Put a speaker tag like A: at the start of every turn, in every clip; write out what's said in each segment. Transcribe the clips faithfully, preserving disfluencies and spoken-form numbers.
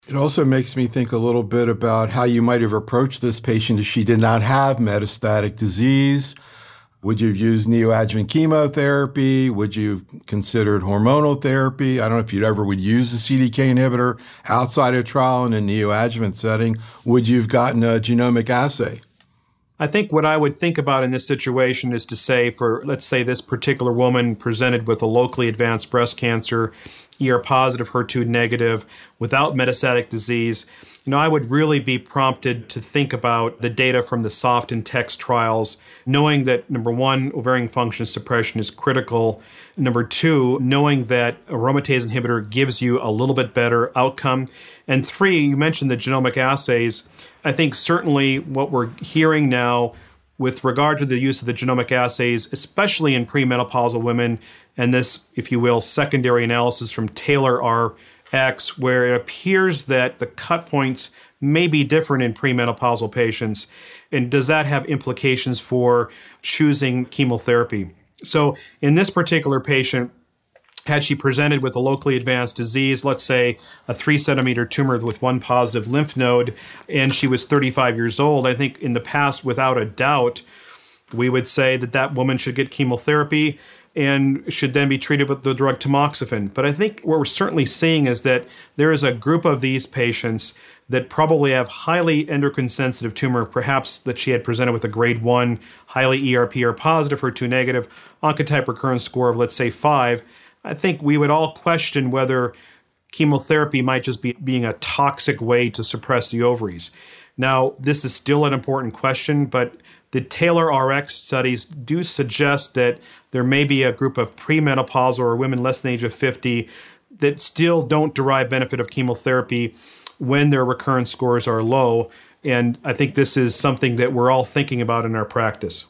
A: It also makes me think a little bit about how you might have approached this patient if she did not have metastatic disease. Would you have used neoadjuvant chemotherapy? Would you have considered hormonal therapy? I don't know if you ever would use a C D K inhibitor outside a trial in a neoadjuvant setting. Would you have gotten a genomic assay?
B: I think what I would think about in this situation is to say for, let's say this particular woman presented with a locally advanced breast cancer, E R positive, H E R two negative, without metastatic disease, you know, I would really be prompted to think about the data from the SOFT and TEX trials, knowing that, number one, ovarian function suppression is critical. Number two, knowing that a aromatase inhibitor gives you a little bit better outcome. And three, you mentioned the genomic assays. I think certainly what we're hearing now with regard to the use of the genomic assays, especially in premenopausal women, and this, if you will, secondary analysis from TAILOR-R X, where it appears that the cut points may be different in premenopausal patients. And does that have implications for choosing chemotherapy? So in this particular patient, had she presented with a locally advanced disease, let's say a three centimeter tumor with one positive lymph node, and she was thirty-five years old, I think in the past, without a doubt, we would say that that woman should get chemotherapy and should then be treated with the drug tamoxifen. But I think what we're certainly seeing is that there is a group of these patients that probably have highly endocrine sensitive tumor, perhaps that she had presented with a grade one, highly E R P R positive, H E R two negative, oncotype recurrence score of, let's say, five. I think we would all question whether chemotherapy might just be being a toxic way to suppress the ovaries. Now, this is still an important question, but the TAILOR-R X studies do suggest that there may be a group of premenopausal or women less than the age of fifty that still don't derive benefit of chemotherapy when their recurrence scores are low. And I think this is something that we're all thinking about in our practice.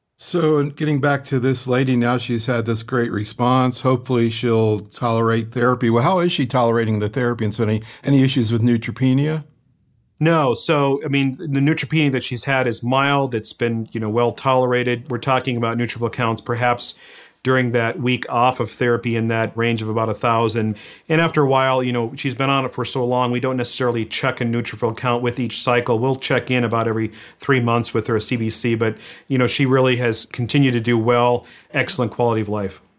A: So getting back to this lady now, she's had this great response. Hopefully she'll tolerate therapy. Well, how is she tolerating the therapy? And so any, any issues with neutropenia?
B: No. So, I mean, the neutropenia that she's had is mild. It's been, you know, well tolerated. We're talking about neutrophil counts perhaps during that week off of therapy in that range of about a thousand. And after a while, you know, she's been on it for so long, we don't necessarily check a neutrophil count with each cycle. We'll check in about every three months with her C B C, but, you know, she really has continued to do well, excellent quality of life.